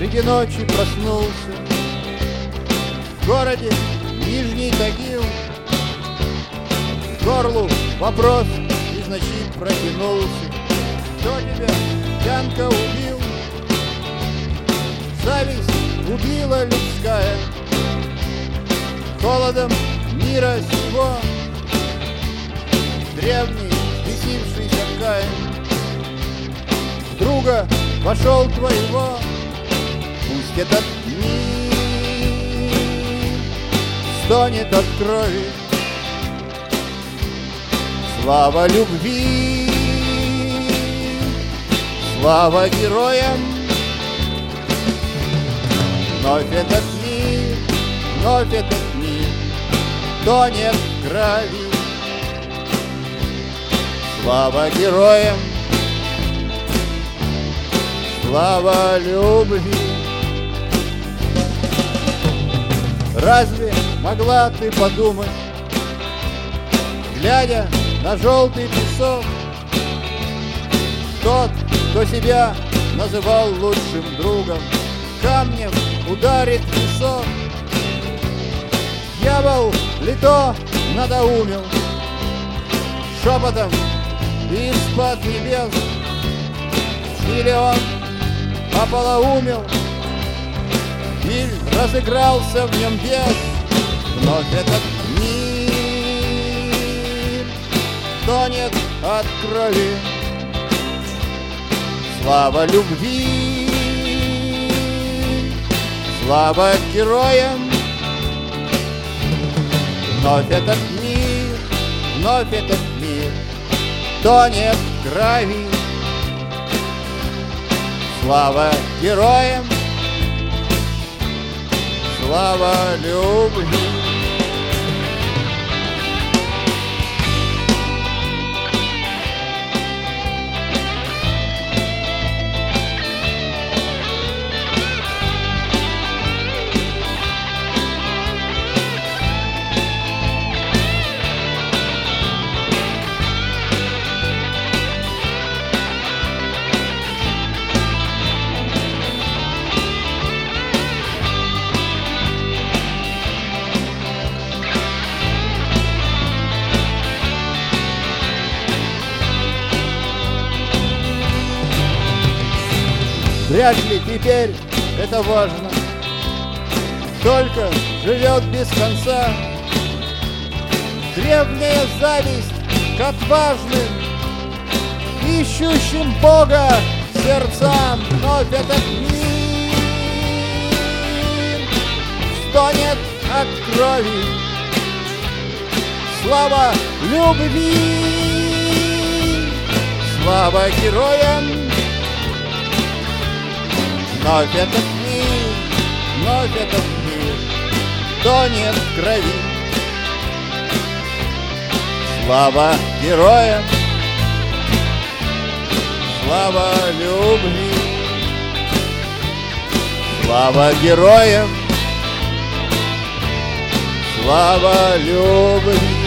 Среди ночи проснулся в городе Нижний Тагил. К горлу вопрос из ночи протянулся: кто тебя, Янка, убил? Зависть убила людская холодом мира сего. Древний, бесившийся Каин в друга вошел твоего. Пусть этот мир стонет от крови. Слава любви, слава героям. Вновь этот мир тонет в крови. Слава героям, слава любви. Разве могла ты подумать, глядя на желтый песок, тот, кто себя называл лучшим другом, камнем ударит в висок? Дьявол ли то надоумил шепотом из-под небес, или он ополоумел, или разыгрался в нем бес? Вновь этот мир тонет от крови. Слава любви, слава героям. Вновь этот мир тонет в крови. Слава героям, слава любви. Вряд ли теперь это важно, только живет без конца древняя зависть к отважным, ищущим Бога сердцам. Вновь этот мир стонет от крови. Слава любви, слава героям. Вновь этот мир тонет в крови. Слава героям, слава любви. Слава героям, слава любви.